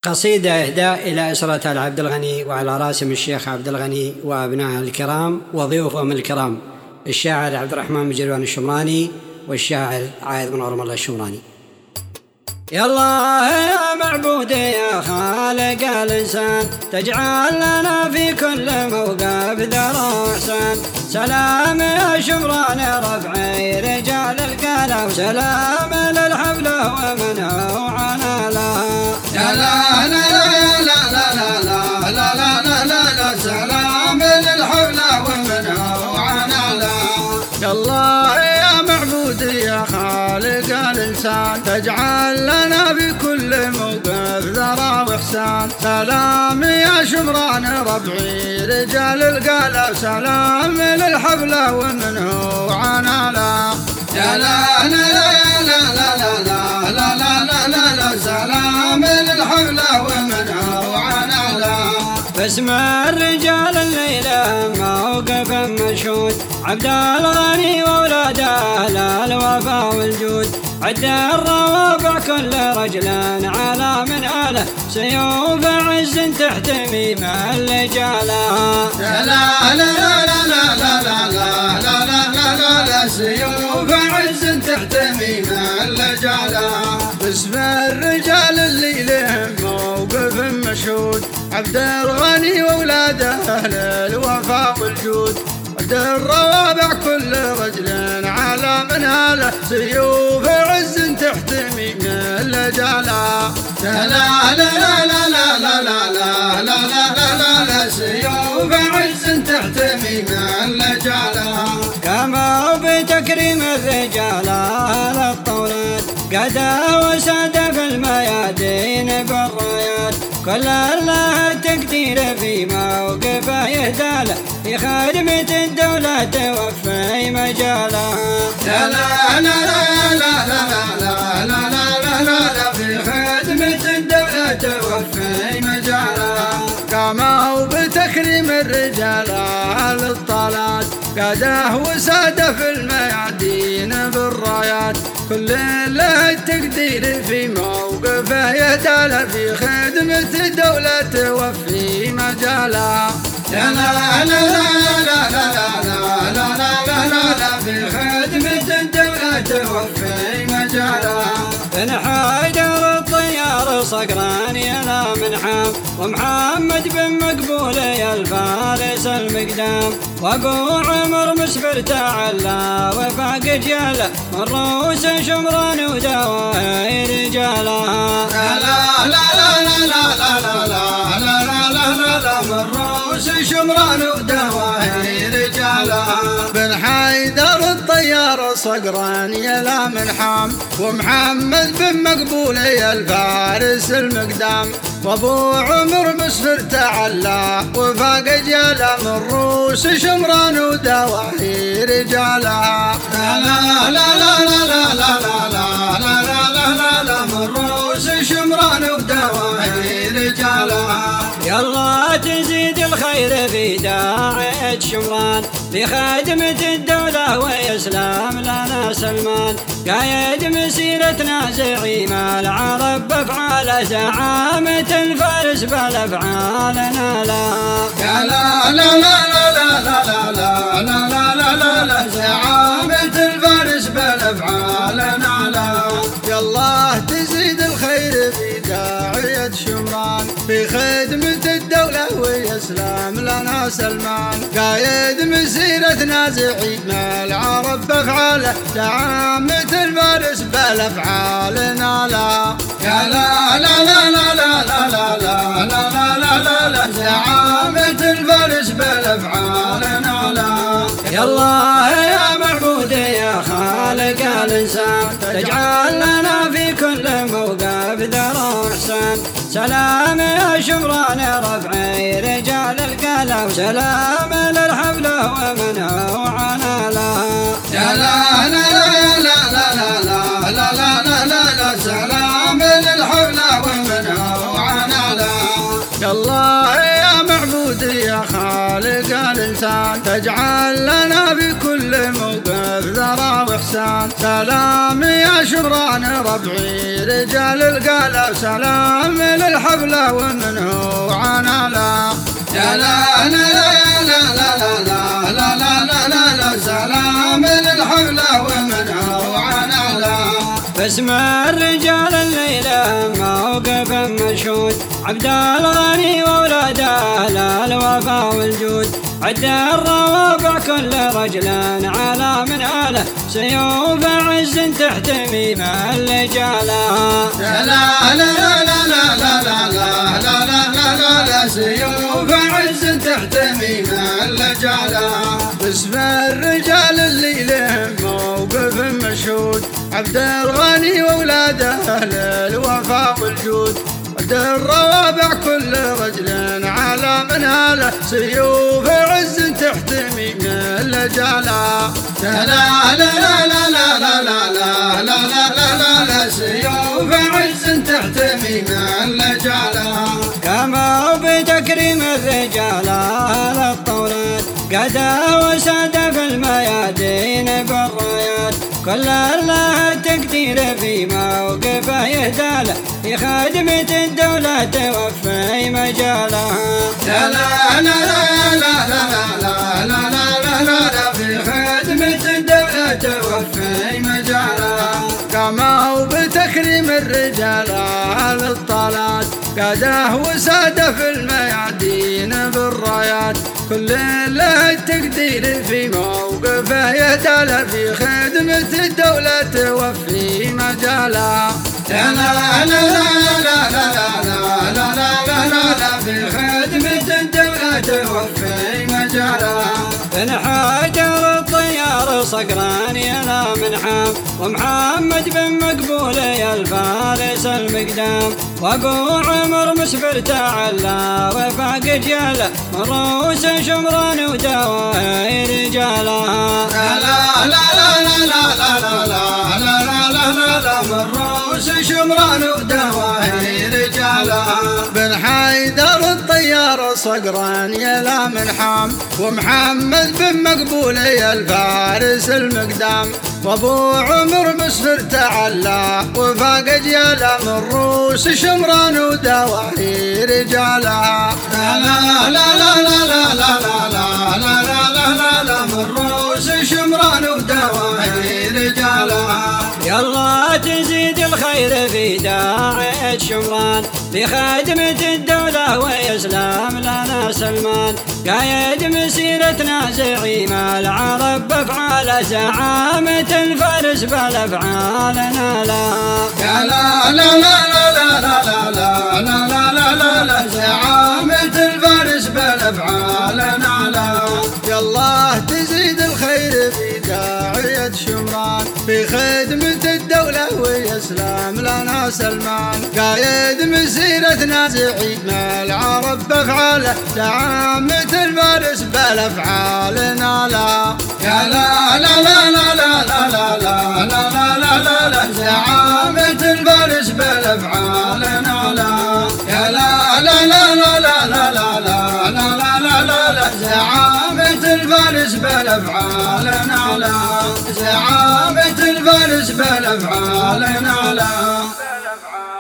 قصيدة إهداء إلى أسرة العبد الغني وعلى راسم الشيخ عبد الغني وأبنائه الكرام وضيوفهم الكرام الشاعر عبد الرحمن بن جلوان الشمراني والشاعر عايض بن عرم الله الشمراني. يا الله يا معبود يا خالق الإنسان تجعل لنا في كل موقف ذرى وإحسان. سلام يا شمران ربعي رجال القلب سلام للحفل ومن هو عنا لها. لا لا لا لا لا لا لا لا لا لا لا سلام للحفل ومن هو عنا لها. يا الله يا معبود يا خالق الإنسان تجعل لنا في كل موقف ذرى وإحسان. سلام يا شمران ربعي رجال القلب سلام للحفل ومن هو عنا لها. يا لا لا لا لا لا لا لا لا لا لا لا سلام للحفل ومن هو عنا لها. باسم الرجال الليلة موقف مشهود عبد الغني وولاده للوفا والجود. عد الروابع كل رجل على من آله سيوف عز تحتمي مع اللجالة. لا لا لا لا لا لا لا لا لا لا لا لا سيوف عز تحتمي مع اللجالة. باسم الرجال اللي لهم موقف مشهود عبد الغني وولاده أهل الوفا والجود. عد الروابع كل رجل على مناله سيوف عز تحتمي من اللجالة. لا لا لا لا لا لا لا لا لا لا لا لا سيوف عز تحتمي من اللجالة. كما بتكريم الرجال على الطولات قدا وساد في الميادين بالرايات. كل الله تقدير في موقفه يهداله في خدمة الدولة توفي مجالها. لا لا لا لا لا لا لا لا لا لا لا في خدمة الدولة توفي مجالها. قاموا بتكريم الرجال على الطلات قاده وساد في الميادين بالرايات. كل له التقدير في موقفه يهداله في خدمة الدولة توفي مجالها. لا لا لا لا لا لا لا لا لا لا لا في خدمة الدولة توفي مجالها. بن حيدر الطيار صقران يا من حام ومحمد بن مقبول يا الفارس المقدام. وابو عمر مسفر تعلى وفاق جاله من روس شمران ودواهي رجالها. لا لا لا لا لا لا لا لا لا لا لا لا من روس شمران ودواهي رجالها. بن حيدر الطيار صقران يا من حام ومحمد بن مقبول يا الفارس المقدام. وابو عمر مسفر تعلى وفاق جاله من روس شمران ودواهي رجالها. لا لا لا لا لا لا لا لا لا لا لا لا من روس شمران ودواهي رجالها. يا الله تزيد الخير في داعية شمران بخدمة الدولة ويسلم لنا سلمان. قايد مسيرتنا زعيم العرب بأفعاله زعامة الفارس بالأفعال نالها. يا لا لا لا لا لا لا لا لا لا لا لا لا زعامة الفارس بالأفعال نالها. يا الله تزيد الخير في داعية شمران في خدمة الدولة ويسلم لنا سلمان. قايد مسيرتنا زعيم العرب بأفعاله زعامة الفارس بالأفعال نالها. يا لا لا لا لا لا لا لا لا لا لا لا لا زعامة الفارس بالأفعال نالها. يا الله يا معبود يا خالق الإنسان تجعل لنا في كل موقف ذرى وإحسان. سلام يا شمران ربعي رجال القلب سلام للحفل ومن هو عنا لها. يا لا لا لا لا لا لا لا لا لا لا لا سلام للحفل ومن هو عنا لها. يا الله يا معبود يا خالق الإنسان تجعل لنا في كل موقف ذرى وإحسان. سلام يا شمران ربعي رجال القلب سلام للحفل الحبلة ومنه عنالا. يا لا لا لا لا لا لا لا لا لا لا لا سلام للحبلة ومنه عنالا. باسم الرجال الليلة موقف مشهود عبد الغني وولاده للوفا والجود عد الروابع كل رجل على مناله سيوف عز تحتمي من لجاله. لا لا لا لا لا لا لا لا لا لا لا لا سيوف عز تحتمي من لجاله. باسم الرجال اللي لهم موقف مشهود عبد الغني وولاده للوفا والجود عد الروابع كل رجل على مناله سيوف عز تحتمي من لجاله. لا لا لا لا لا لا لا لا لا لا لا لا سيوف عز تحتمي من لجاله. كما بتكريم الرجال على الطولات قدا وساد في الميادين بالرايات كل له التقدير في موقفه يهداله في خدمة الدولة توفي مجالها. لا لا لا لا لا لا لا لا لا لا لا في خدمة الدولة توفي مجالها. قاموا بتكريم الرجال على الطلات قاده وساد في الميادين بالرايات كل له التقدير في موقفه يهداله في خدمة الدولة توفي مجالها. لا لا لا لا لا لا لا لا لا لا لا في خدمة الدولة توفي مجالها. بن حجر الطيار صقران يلا من حام ومحمد بن مقبول يا الفارس المقدام وابو عمر مسفر تعلى وفاق جاله مروس شمران ودواهي رجالها. لا لا لا لا لا لا لا لا لا لا لا لا مروس شمران ودواهي رجالها. بن حيدر الطيار صقران يلا من حام ومحمد بن مقبول يا الفارس المقدام وابو عمر مسفر تعلى وفاق جياله من روس شمران ودواهي رجالها. لا لا لا لا لا لا لا لا لا لا لا لا من روس شمران ودواهي رجالها. يلا تزيد الخير في داعية شمران بخدمة الدولة ويسلم لنا سلمان قايد مسيرتنا زعيم العرب بافعال زعامة الفارس بالافعال نالها. يا لا لا لا لا لا لا لا لا لا لا لا لا زعامة الفارس بالافعال نالها. يالله تزيد الخير في داعية شمران في خدمة الدولة ويسلم لنا سلمان قايد مسيرتنا زعيم العرب بافعاله زعامة الفارس بالافعال نالها. يا لا لا لا لا لا لا لا لا لا لا لا لا زعامة الفارس بالافعال نالها. يا لا لا لا لا لا لا لا لا لا لا لا لا زعامة الفارس بالافعال نالها. زعامة الفارس بالافعال نالها.